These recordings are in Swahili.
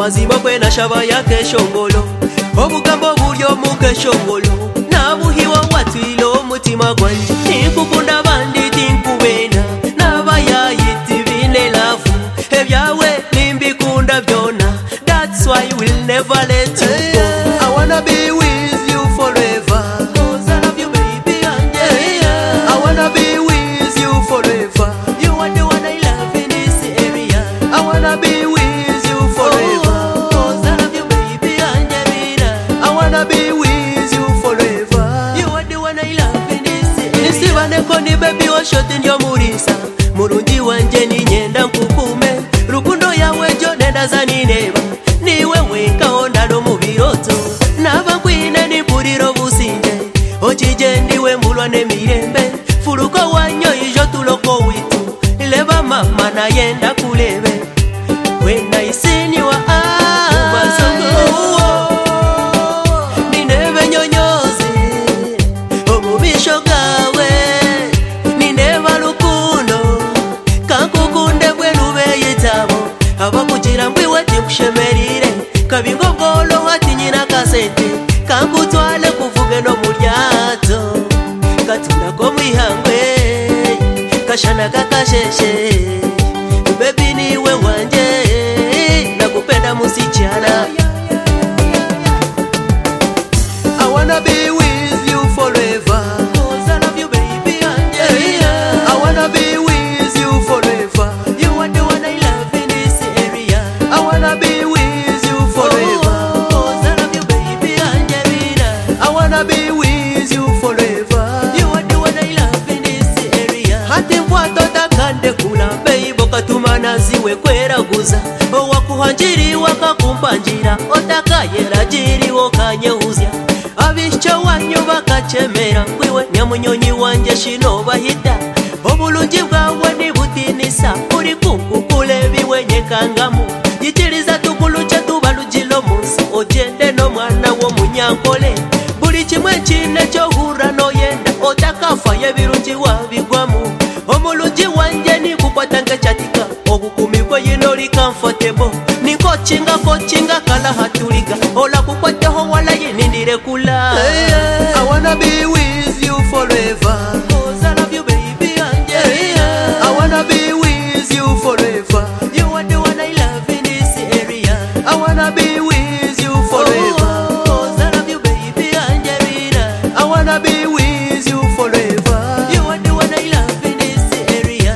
amazima kwe na shaba yake shongolo obugambo bulyo muke shongolo nabuhiwa watwilo umutima gwanje nikukunda bandi tinkubena nabayayiti bine lavu ebyawe nimbikunda byona. That's why we'll never let you go. I wanna be with you forever, 'cause I love you baby Angelina. I wanna be with you forever. You are the one I love in this area. I wanna be with you forever, 'cause I love you baby Angelina. I wanna be with you forever. You are the one I love in this area. Nisibane koni baby oshoti ndio murisa murungi wanje ninyenda nkukume rukundo yawe jo nenda zanineba niwe wekaonda no mubiroto nabakwine nipuriro businje ochije ndiwe mulwa nemirembe fuluko wanyo ijo tuloko witu leba mama na yenda kulebe when I seen you ninebe nyonyoze omubisho gawe nineba lukundo kankukunde bwe lubeyitabo abakugira mbwiwe tikushemerire kabingo bwolo hati nyina kasete kankutwale kuvuge no mulyato katunda ko mwihangwe kashana kakasheshe baby niwe wanje nakupenda musichana. I wanna be with you forever, 'cause I love you baby Angelina. I wanna be with you forever. You are the one I love in this area. I wanna be with you forever, 'cause I love you baby Angelina. I wanna be with you forever. You are the one I love in this area. Hati mwato takande kula baby katumana ziwe kweraguza owakuhanjiri wakakumpanjira otakayera jiri okanyehuzya abisho wanyu bakachemera kwiwe nyamunyonyi wanje shino bahita obulungi bwawe nibutinisa uri kukukule biwenye kangamu yitiriza tukuluche tubalujilo munsi ojende no mwana wo munyankole buli kimwe kine cyo hura no yenda otakafa yebirungi wabigwamu omulungi wanje nikukwatanga chatika obukumibwe yinoli comfortable nikokinga kala hatuliga ola kukwateho wala yinindire kula. I wanna be with you forever, 'cause I love you baby Angelina. I wanna be with you forever. You are the one I love in this area. I wanna be with you forever, 'cause I love you baby Angelina. I wanna be with you forever. You are the one I love in this area.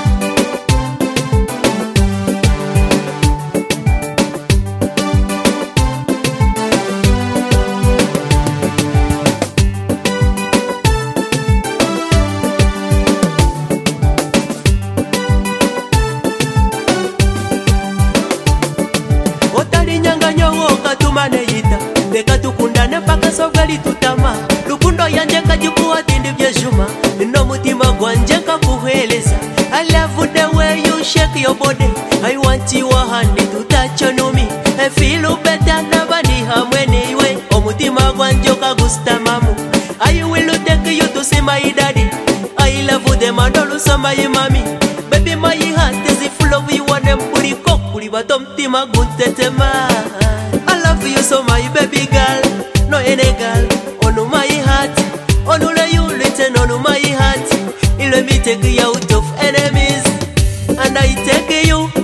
Katumane yita leka tukundane paka sogali tutama lukundo yanje kajikuwa tindi byejuma no mutima gwanje kakuheleza. I love the way you shake your body. I want your hand to touch on me. I feel better nabani hamwe niwe omutima gwanje kagusta mamu. I will take you to see my daddy. I love them and also my mommy. Baby my heart is full of you and mpuri kokuli batomtima guntetema. I love you so my baby girl, no any girl. On my heart, on you written on my heart. Let me take you out of enemies, and I take you